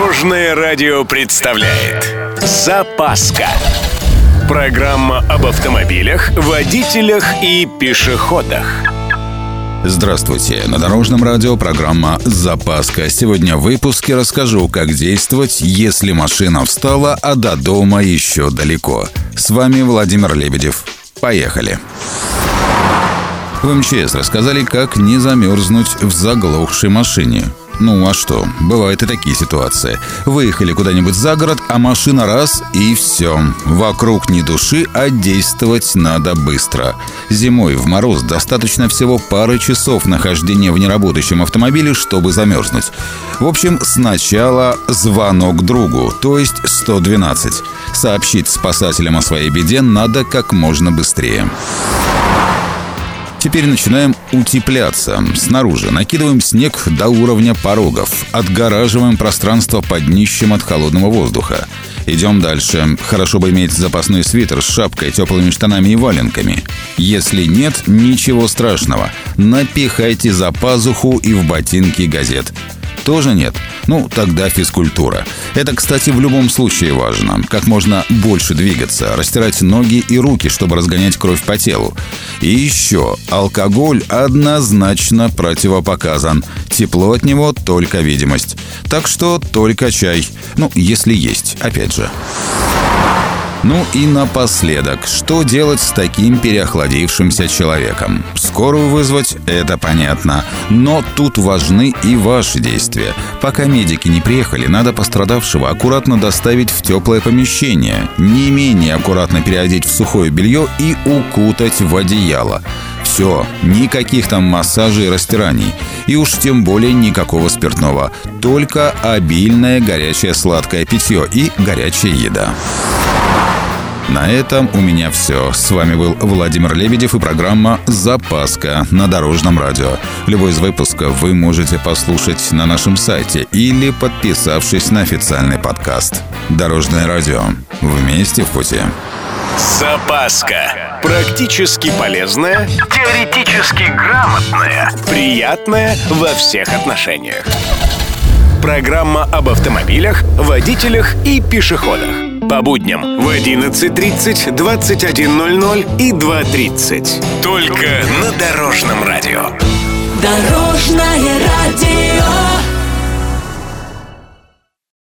Дорожное радио представляет «Запаска». Программа об автомобилях, водителях и пешеходах. Здравствуйте! На Дорожном радио программа «Запаска». Сегодня в выпуске расскажу, как действовать, если машина встала, а до дома еще далеко. С вами Владимир Лебедев. Поехали! В МЧС рассказали, как не замерзнуть в заглохшей машине. Ну а что, бывают и такие ситуации. Выехали куда-нибудь за город, а машина раз и все. Вокруг ни души, а действовать надо быстро. Зимой в мороз достаточно всего пары часов нахождения в неработающем автомобиле, чтобы замерзнуть. В общем, сначала звонок другу, то есть 112. Сообщить спасателям о своей беде надо как можно быстрее. Теперь начинаем утепляться. Снаружи накидываем снег до уровня порогов. Отгораживаем пространство под днищем от холодного воздуха. Идем дальше. Хорошо бы иметь запасной свитер с шапкой, теплыми штанами и валенками. Если нет, ничего страшного. Напихайте за пазуху и в ботинки газет. Тоже нет? Ну, тогда физкультура. Это, кстати, в любом случае важно. Как можно больше двигаться, растирать ноги и руки, чтобы разгонять кровь по телу. И еще, алкоголь однозначно противопоказан. Тепло от него — только видимость. Так что только чай. Ну, если есть, опять же. Ну и напоследок, что делать с таким переохладившимся человеком? Скорую вызвать – это понятно. Но тут важны и ваши действия. Пока медики не приехали, надо пострадавшего аккуратно доставить в теплое помещение, не менее аккуратно переодеть в сухое белье и укутать в одеяло. Все, никаких там массажей и растираний. И уж тем более никакого спиртного. Только обильное горячее сладкое питье и горячая еда. На этом у меня все. С вами был Владимир Лебедев и программа «Запаска» на Дорожном радио. Любой из выпусков вы можете послушать на нашем сайте или подписавшись на официальный подкаст. Дорожное радио. Вместе в пути. «Запаска». Практически полезная, теоретически грамотная, приятная во всех отношениях. Программа об автомобилях, водителях и пешеходах. По будням в 11:30, 21:00 и 2:30. Только на Дорожном радио. Дорожное радио.